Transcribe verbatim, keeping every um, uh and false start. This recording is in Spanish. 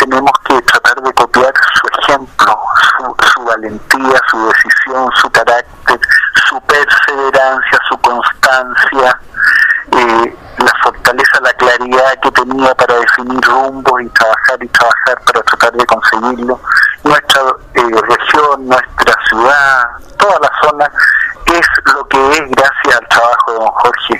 tenemos que tratar de copiar su ejemplo, su, su valentía, su decisión, su carácter, su perseverancia, su constancia, eh, la fortaleza, la claridad que tenía para definir rumbos y trabajar y trabajar para tratar de conseguirlo. Nuestra eh, región, nuestra ciudad, toda la zona es lo que es gracias al trabajo de don Jorge